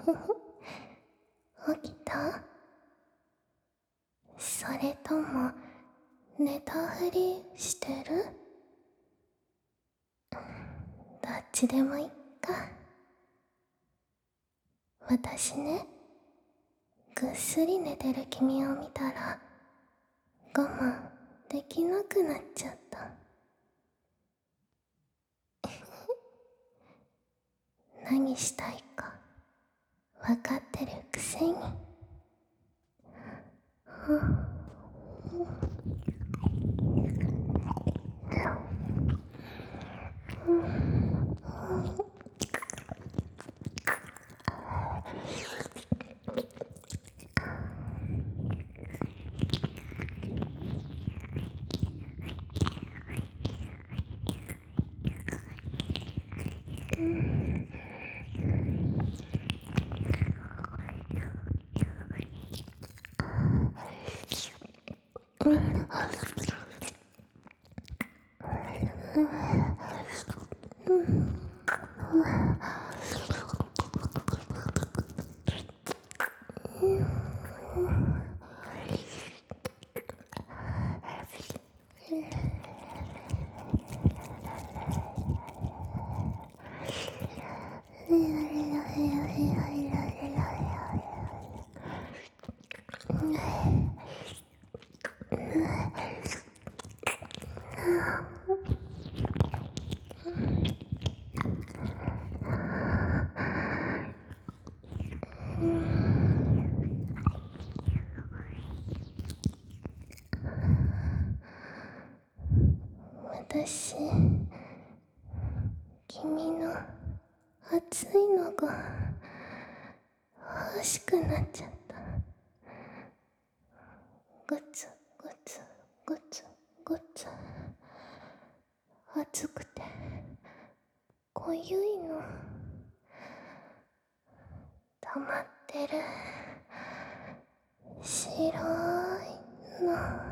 起きた？それとも寝たふりしてる？どっちでもいいか。私ね、ぐっすり寝てる君を見たら我慢できなくなっちゃった。何したいか分かってるくせに。私、君の熱いのが欲しくなっちゃった。グツグツグツグツ、熱くて濃ゆいの溜まってる。白いの。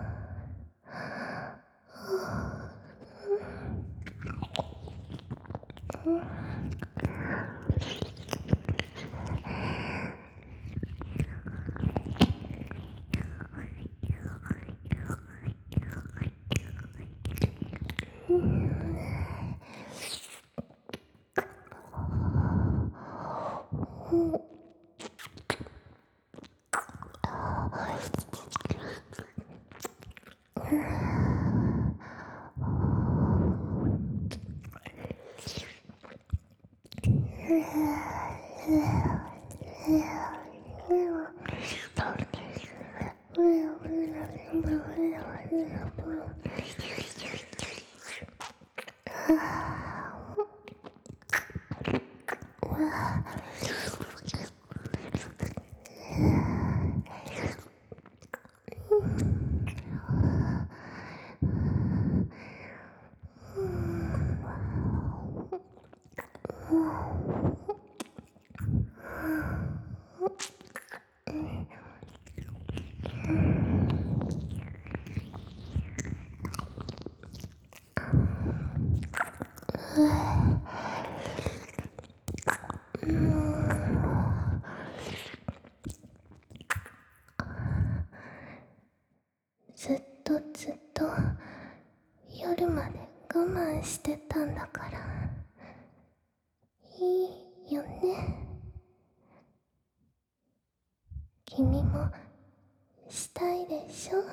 ずっとずっと夜まで我慢してたんだから、いいよね。君もしたいでしょ？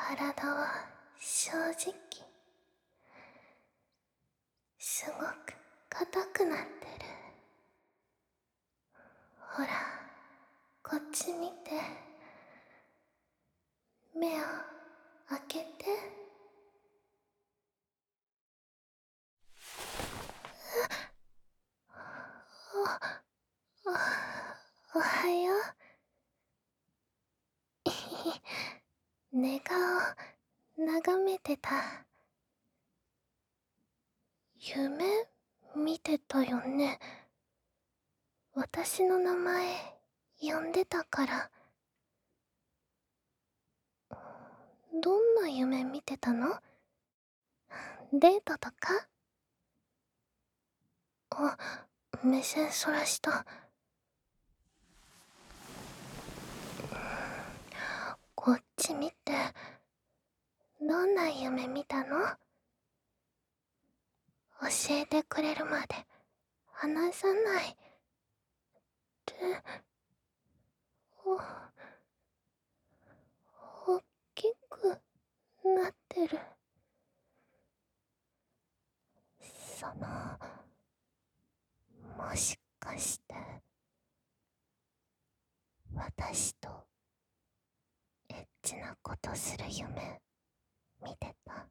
体は正直すごく硬くなってる。ほら、こっち見て。目を開けて。おはよう。寝顔眺めてた。夢見てたよね。私の名前呼んでたから。どんな夢見てたの？デートとか？あ、目線そらした。こっち見て。どんな夢見たの？教えてくれるまで話さないって。おっきくなってる。もしかして私とエッチなことする夢見てた？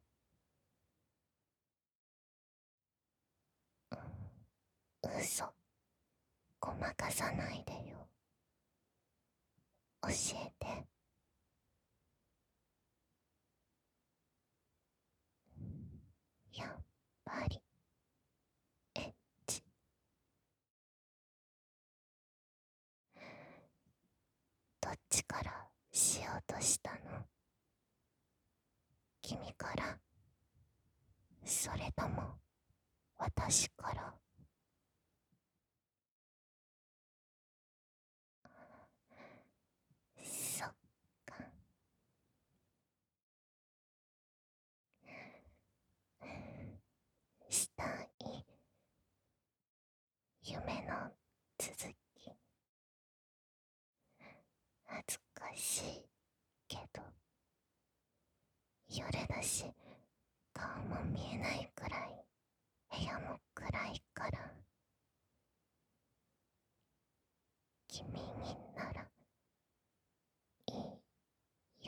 嘘ごまかさないでよ。教えて。やっぱりエッチ。どっちからしようとしたの？君から、それとも私から？そっか。したい夢の続き。恥ずかしいけど夜だし顔も見えないくらい部屋も暗いから、君にならいいよ。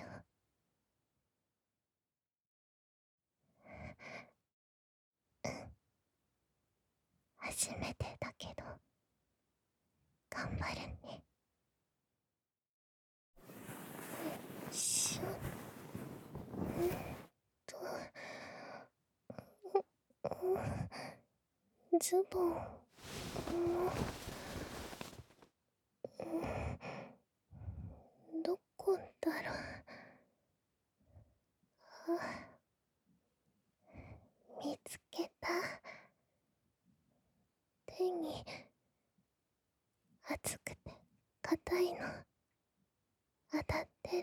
初めてだけど頑張るね。しょとズボンもどこだろう。見つけた。手に熱くて硬いの当たってる。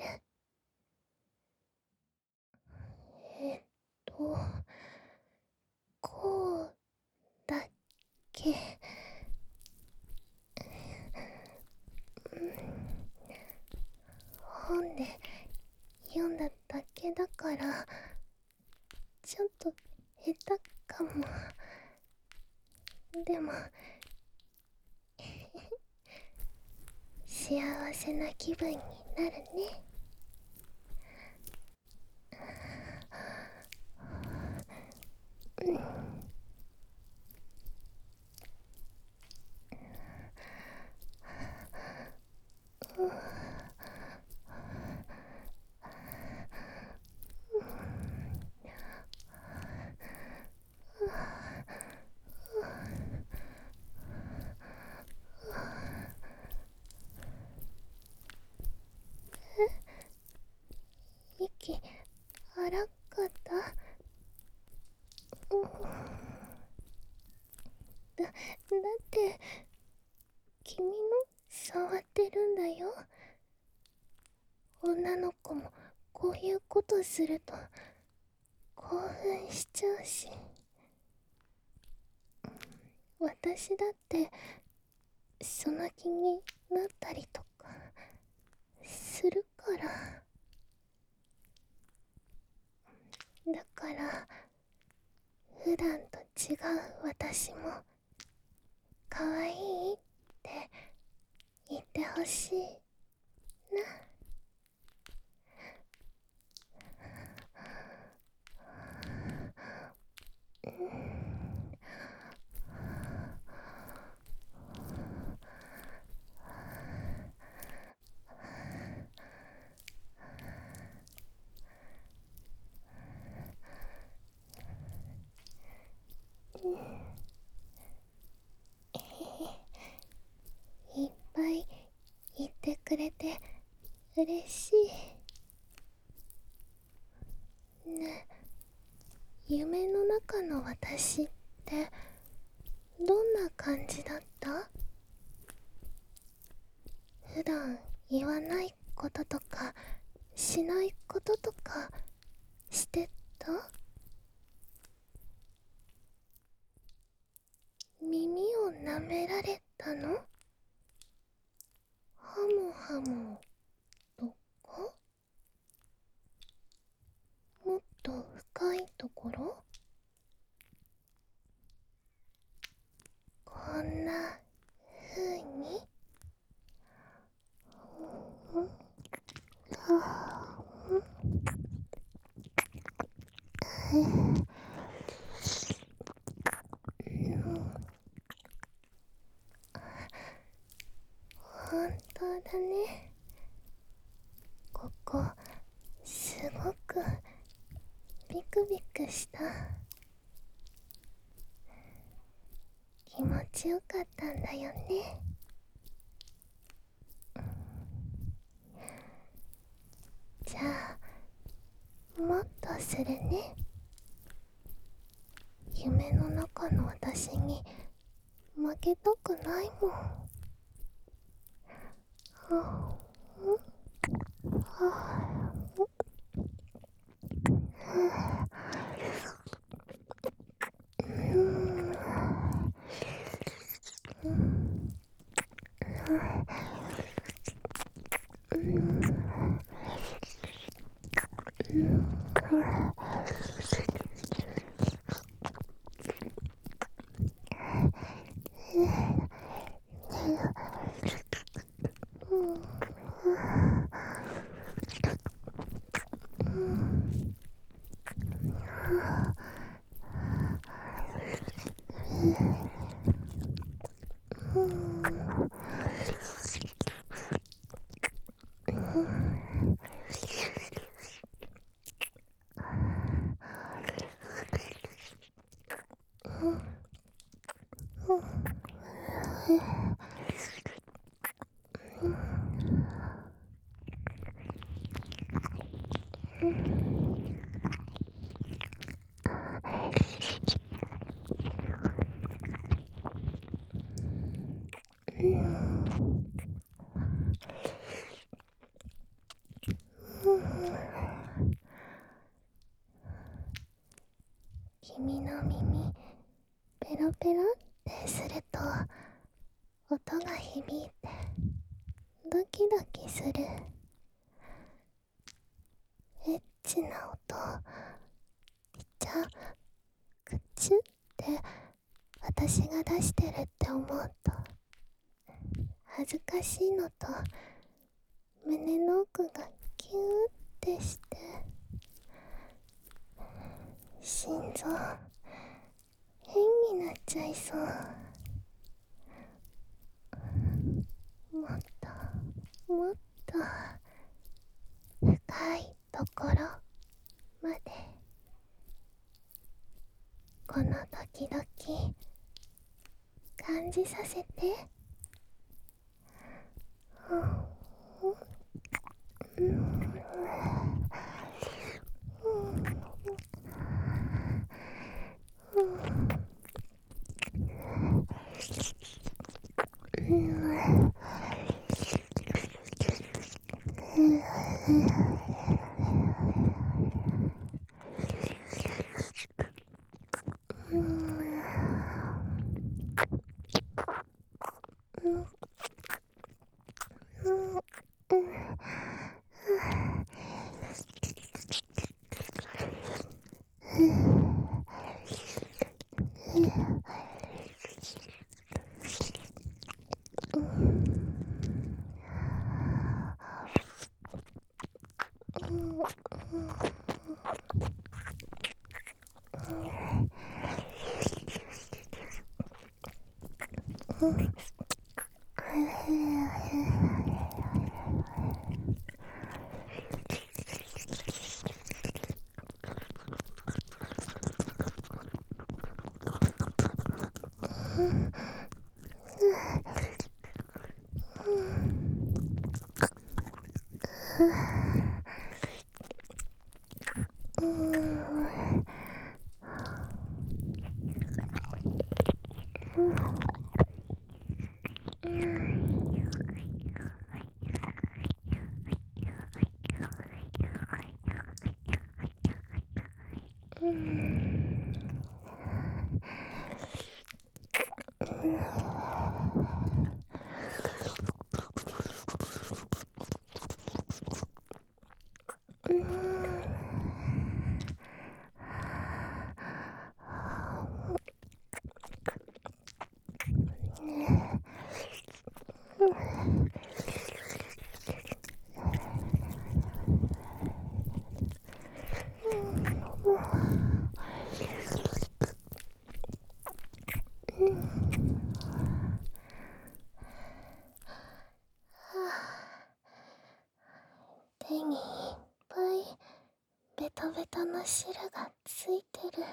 えっとこうだっけ？本で読んだだけだからちょっと下手かも。でも幸せな気分になるね。息荒かった？だって君の触ってるんだよ。女の子もこういうことすると興奮しちゃうし、私だってその気になったりとかするから。 から普段と違う私も可愛いって言ってほしいな。いっぱい言ってくれて嬉しい。ねえ、夢の中の私ってどんな感じだった？普段言わないこととかしないこととかしてた？耳を舐められたの？ハムハムとか？もっと深いところ？こんな風に？本当だね。ここすごくビクビクした。気持ちよかったんだよね。じゃあもっとするね。夢の中の私に負けたくないもん。は君の耳ペロペロってすると音が響いてドキドキする。エッチな音。じゃあクチュって私が出してるって思うと恥ずかしいのと胸の奥がキューってして心臓変になっちゃいそう。もっともっと深いところまでこのドキドキ感じさせて。 手にいっぱいベタベタな汁がついてる。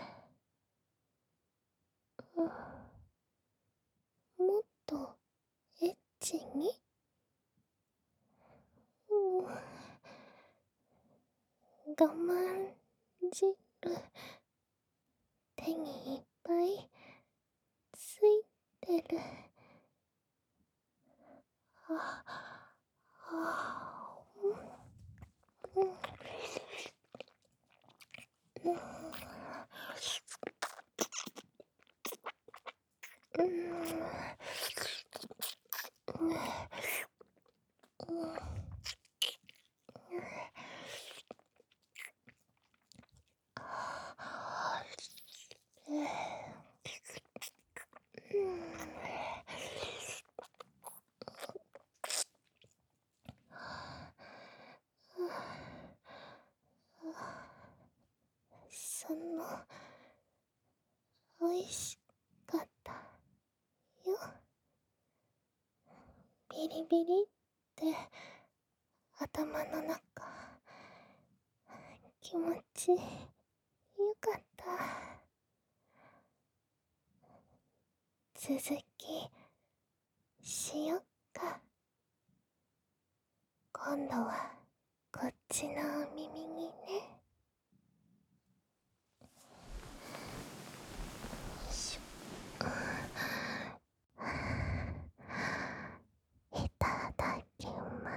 もっとエッチに。我慢汁、手にいっぱいついてる。おいしかったよ。ビリビリって頭の中気持ちよかった。続きしよっか。今度はこっちのお耳にね。いただきます。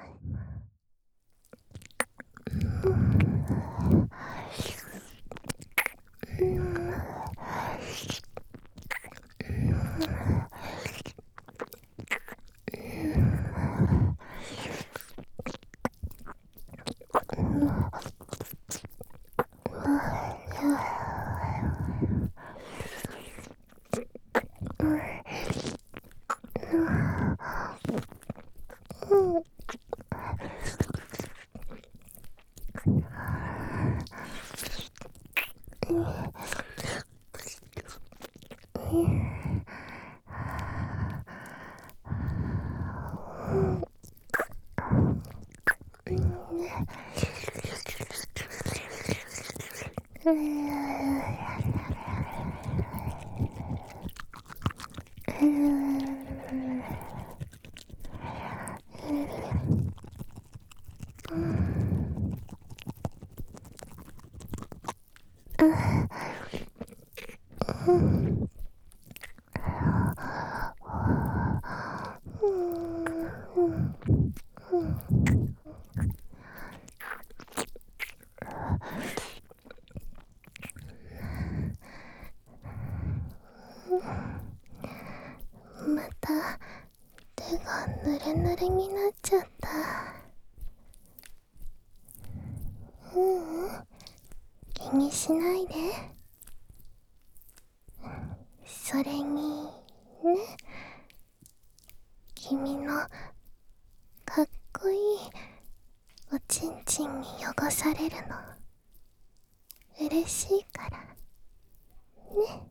また手がぬれぬれになっちゃった。気気にしないで。それにね、君のかっこいいおちんちんに汚されるの嬉しいからね。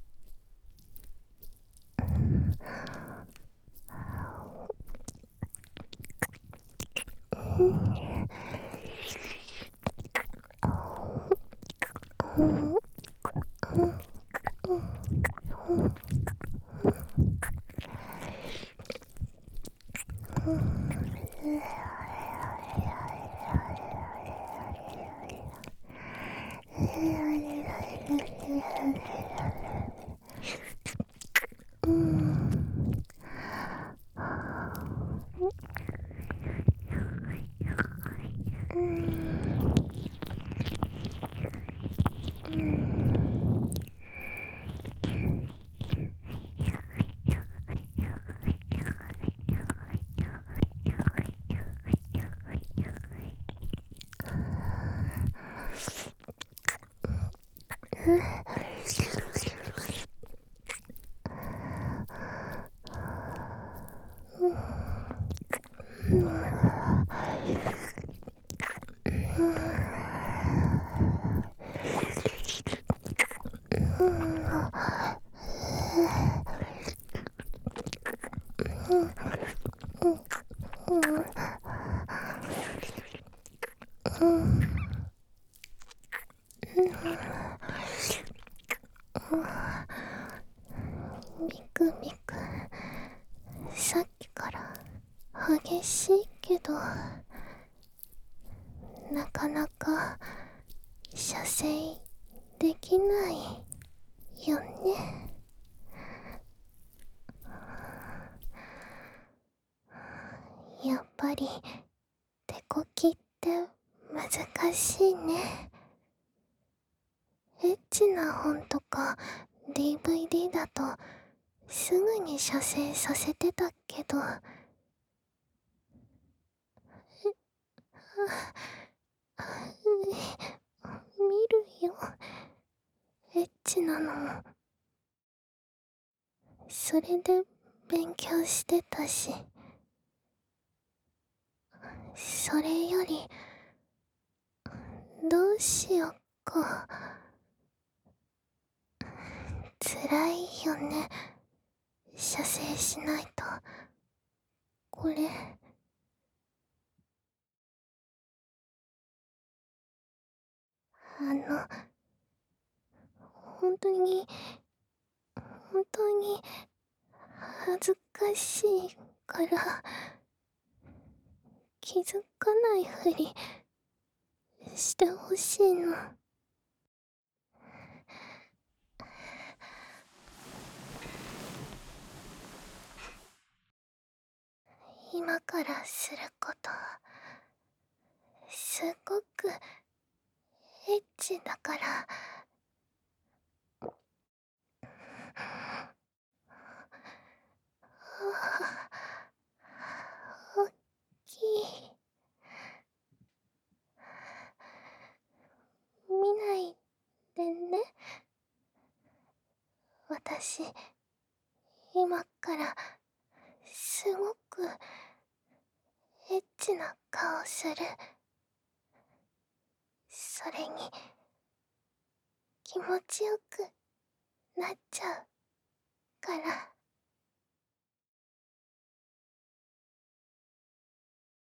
ビクビク、さっきから激しいけど、なかなか射精できないよね。やっぱり手こきって難しいね。エッチな本とか DVD だとすぐに射精させてたけど、見るよ、エッチなのも。それで勉強してたし、それよりどうしよっか。辛いよね、射精しないと。これ本当に本当に恥ずかしいから気づかないふりしてほしいの。今からすることすごくエッチだから。おっきい。見ないでね。私今からすごくエッチな顔する。それに気持ちよくなっちゃうから。